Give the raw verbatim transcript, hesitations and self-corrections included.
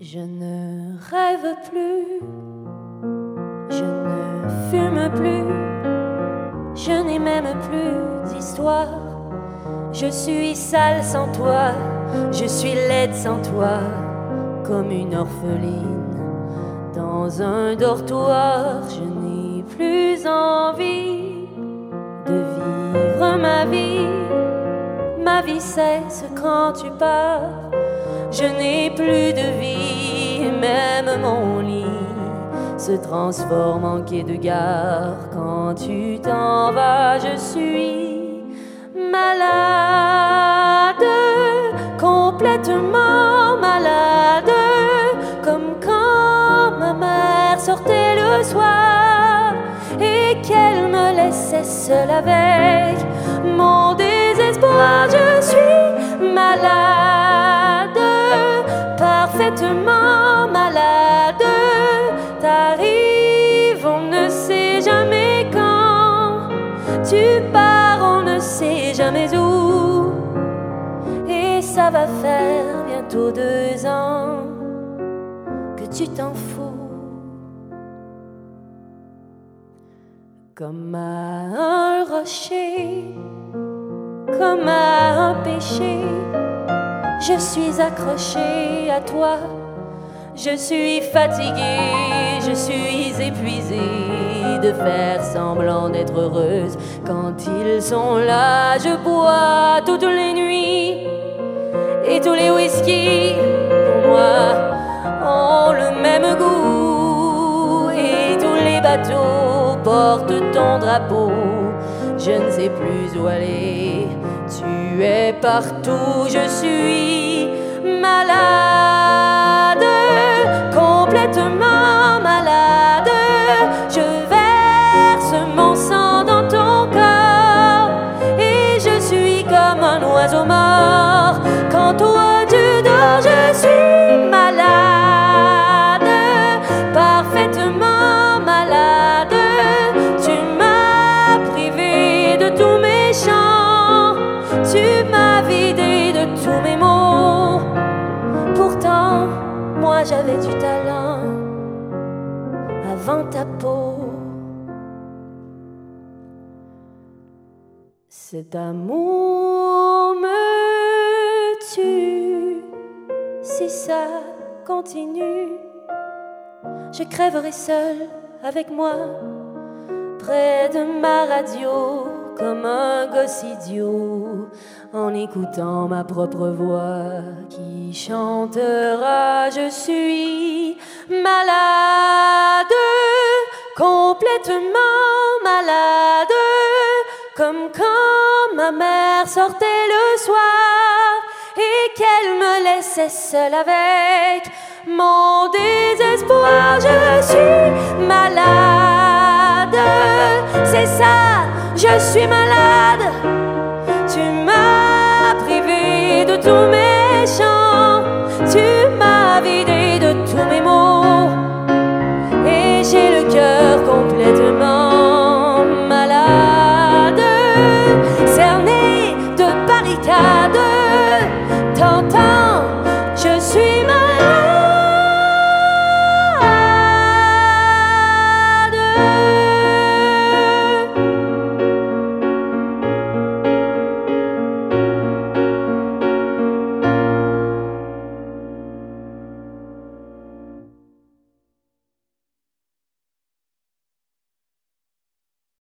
Je ne rêve plus, je ne fume plus, je n'ai même plus d'histoire. Je suis sale sans toi, je suis laide sans toi, comme une orpheline dans un dortoir. Je n'ai plus envie de vivre ma vie, ma vie cesse quand tu pars. Je n'ai plus de vie, et même mon lit se transforme en quai de gare. Quand tu t'en vas, je suis malade, complètement malade, comme quand ma mère sortait le soir et qu'elle me laissait seule avec mon désespoir. Je suis malade, parfaitement malade. T'arrives, on ne sait jamais quand. Tu pars, on ne sait jamais où. Et ça va faire bientôt deux ans que tu t'en fous. Comme à un rocher, comme à un péché, je suis accrochée à toi. Je suis fatiguée, je suis épuisée de faire semblant d'être heureuse. Quand ils sont là, je bois toutes les nuits. Et tous les whisky, pour moi, ont le même goût. Et tous les bateaux portent ton drapeau. Je ne sais plus où aller, tu es partout. Je suis malade, complètement malade. Je verse mon sang dans ton corps et je suis comme un oiseau mort. Quand toi tu dors, je suis malade, parfaitement malade. Tu m'as privé de tous mes chants, tu m'as vidé de tous mes mots. Pourtant, moi j'avais du talent avant ta peau. Cet amour me tue. Si ça continue, je crèverai seule avec moi, près de ma radio, comme un gosse idiot, en écoutant ma propre voix qui chantera. Je suis malade, complètement malade, comme quand ma mère sortait le soir et qu'elle me laissait seule avec mon désespoir. Je suis malade, c'est ça, je suis malade. Tu m'as privé de tous mes chants, tu m'as vidé de tous mes mots, et j'ai le cœur complètement malade, cerné de barricades. T'entends, je suis